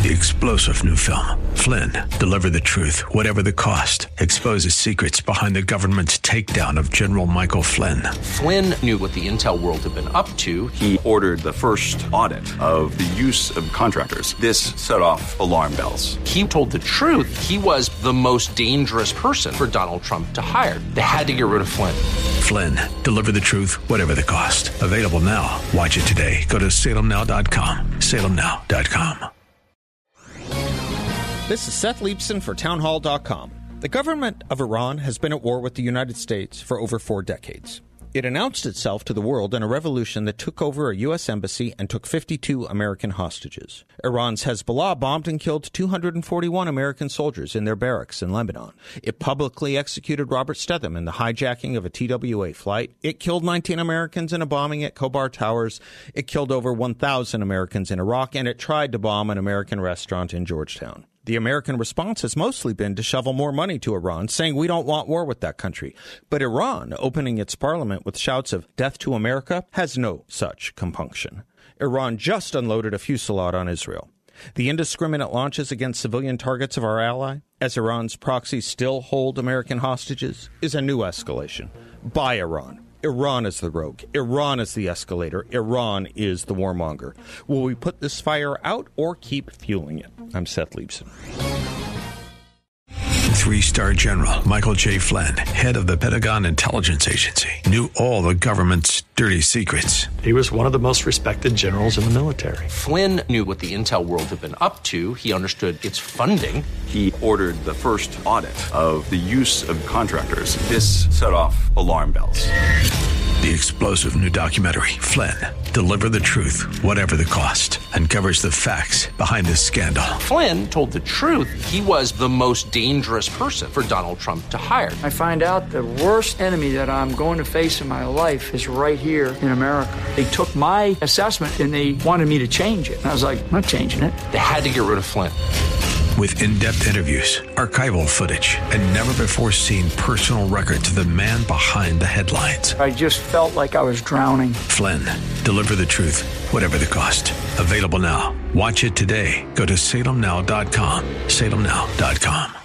The explosive new film, Flynn, Deliver the Truth, Whatever the Cost, exposes secrets behind the government's takedown of General Michael Flynn. Flynn knew what the intel world had been up to. He ordered the first audit of the use of contractors. This set off alarm bells. He told the truth. He was the most dangerous person for Donald Trump to hire. They had to get rid of Flynn. Flynn, Deliver the Truth, Whatever the Cost. Available now. Watch it today. Go to salemnow.com. salemnow.com. This is Seth Leibson for townhall.com. The government of Iran has been at war with the United States for over 4 decades. It announced itself to the world in a revolution that took over a U.S. embassy and took 52 American hostages. Iran's Hezbollah bombed and killed 241 American soldiers in their barracks in Lebanon. It publicly executed Robert Stethem in the hijacking of a TWA flight. It killed 19 Americans in a bombing at Khobar Towers. It killed over 1,000 Americans in Iraq, and it tried to bomb an American restaurant in Georgetown. The American response has mostly been to shovel more money to Iran, saying we don't want war with that country. But Iran, opening its parliament with shouts of death to America, has no such compunction. Iran just unloaded a fusillade on Israel. The indiscriminate launches against civilian targets of our ally, as Iran's proxies still hold American hostages, is a new escalation by Iran. Iran is the rogue. Iran is the escalator. Iran is the warmonger. Will we put this fire out or keep fueling it? I'm Seth Leibson. 3-star General Michael J. Flynn, head of the Pentagon Intelligence Agency, knew all the government's dirty secrets. He was one of the most respected generals in the military. Flynn knew what the intel world had been up to. He understood its funding. He ordered the first audit of the use of contractors. This set off alarm bells. The explosive new documentary, Flynn, Deliver the Truth, Whatever the Cost, uncovers the facts behind this scandal. Flynn told the truth. He was the most dangerous person for Donald Trump to hire. I find out the worst enemy that I'm going to face in my life is right here in America. They took my assessment and they wanted me to change it. And I was like, I'm not changing it. They had to get rid of Flynn. With in-depth interviews, archival footage, and never-before-seen personal records of the man behind the headlines. I just felt like I was drowning. Flynn, Deliver the Truth, Whatever the Cost. Available now. Watch it today. Go to salemnow.com. salemnow.com.